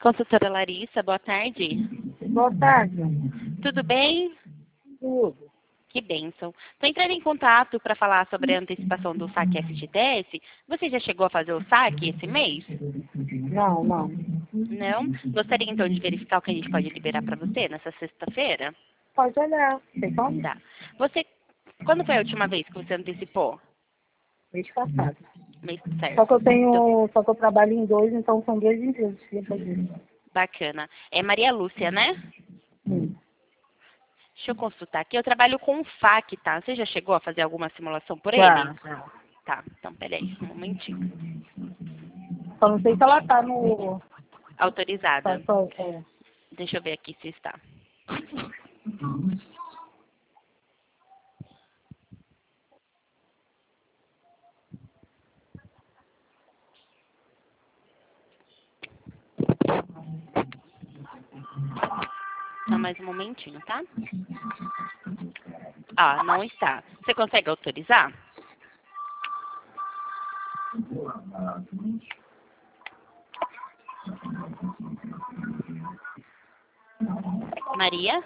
Consultora Larissa, boa tarde. Boa tarde. Tudo bem? Tudo. Que bênção. Estou entrando em contato para falar sobre a antecipação do saque FGTS. Você já chegou a fazer o saque esse mês? Não. Não? Gostaria então de verificar o que a gente pode liberar para você nessa sexta-feira? Pode olhar. Sei como? Tá. Você, quando foi a última vez que você antecipou? Mês passado. Mês certo. Só que eu Então, só que eu trabalho em dois, então são duas empresas que eu fazer. bacana. É Maria Lúcia, né? Sim. Deixa eu consultar aqui. Eu trabalho com o FAC, tá? Você já chegou a fazer alguma simulação por ele? Já. Tá, então peraí, um momentinho. Só não sei se ela tá no... Autorizada. É. Deixa eu ver aqui se está. Só mais um momentinho, tá? Ah, não está. Você consegue autorizar? Maria?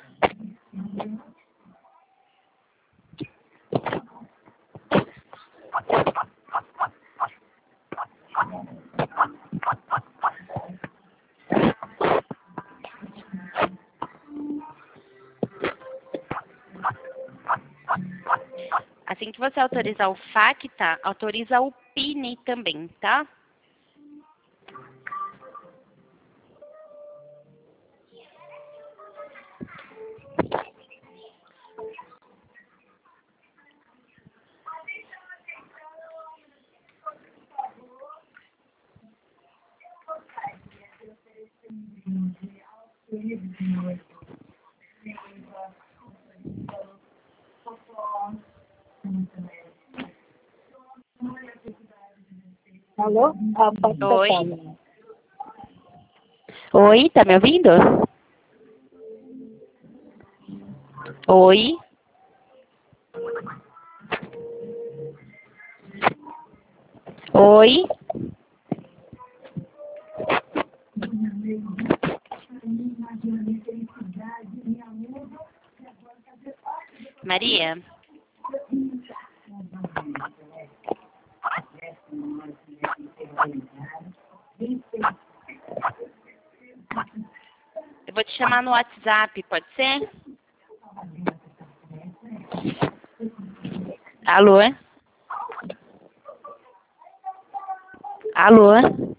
Assim que você autorizar o FAC, tá? Autoriza o PIN também, tá? Alô? Pode Oi? tocar, né? Oi, tá me ouvindo? Oi? Oi? Maria? Eu vou te chamar no WhatsApp, pode ser? Alô? Alô?